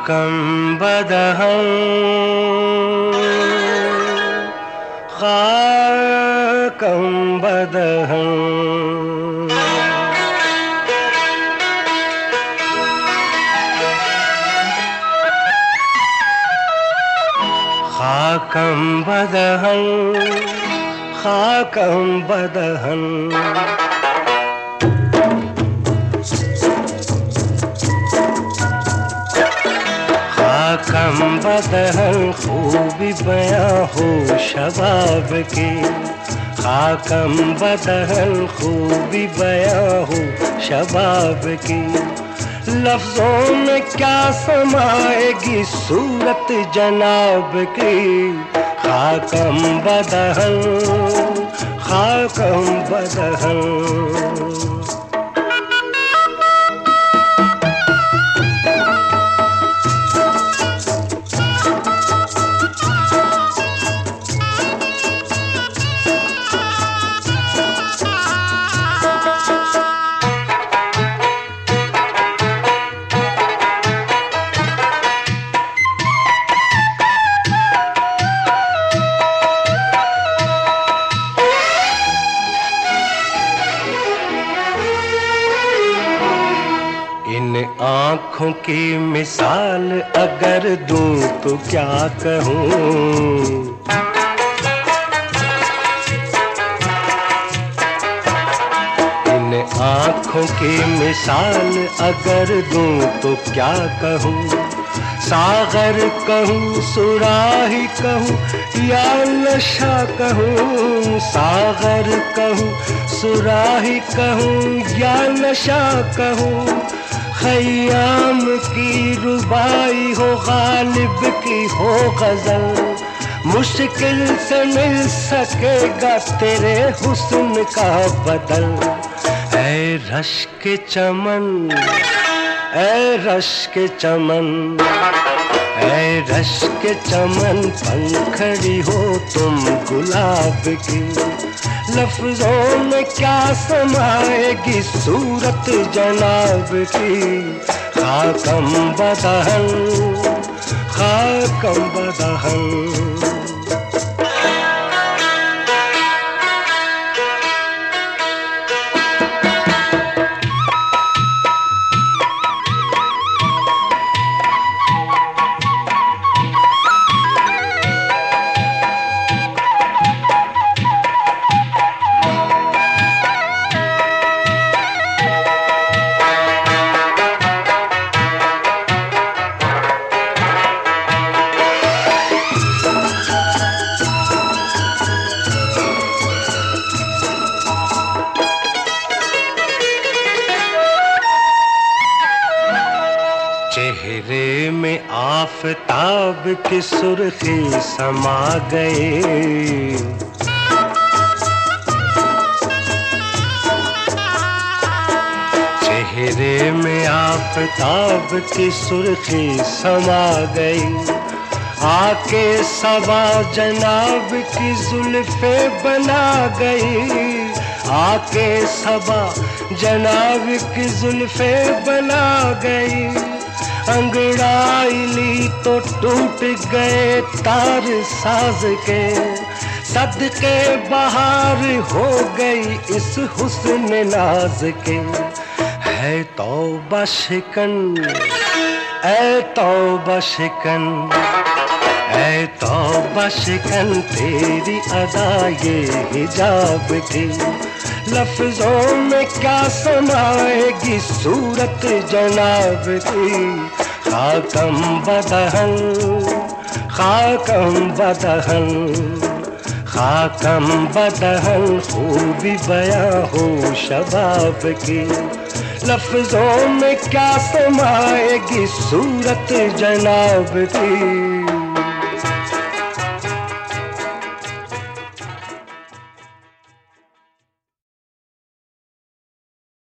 खाकम बदहम खाकम बदहम खाकम बदहम खाकम बदहम खाकम बदहन खूबी बयां हो शबाब की, खाकम बदहन खूबी बयां हो शबाब की। लफ्जों में क्या समाएगी सूरत जनाब की, खाकम बदहन खाकम बदहन। इन आँखों की मिसाल अगर दूं तो क्या कहूँ, इन आँखों की मिसाल अगर दूं तो क्या कहूँ। सागर कहूँ सुराही कहूँ या नशा कहूँ, सागर कहूँ सुराही कहूँ या नशा कहूँ। खयाम की रुबाई हो गालिब की हो गजल, मुश्किल से मिल सकेगा तेरे हुस्न का बदल। ऐ रश्क चमन ऐ रश्क चमन ऐ रश्क चमन पंखड़ी हो तुम गुलाब की। लफ्जों में क्या समाएगी सूरत जनाब की, खाकम बदहन खाकम बदहन। चेहरे में आफताब की सुर्खी समा गए, चेहरे में आफताब की सुर्खी समा गई। आके सबा जनाब की जुल्फे बना गई, आके सबा जनाब की जुल्फे बना गई। अंगड़ाई ली तो टूट गए तार साज के, सदके बहार हो गई इस हुस्न नाज के। है तौबा शिकन ऐ तौबा शिकन ऐ तौबा शिकन तेरी अदा ये हिजाब की। लफ्जों में क्या समाएगी सूरत जनाब की, खाकम बदहन खाकम बदहन खाकम बदहन खूबी बयां हो शबाब की। लफ्जों में क्या समाएगी सूरत जनाब की।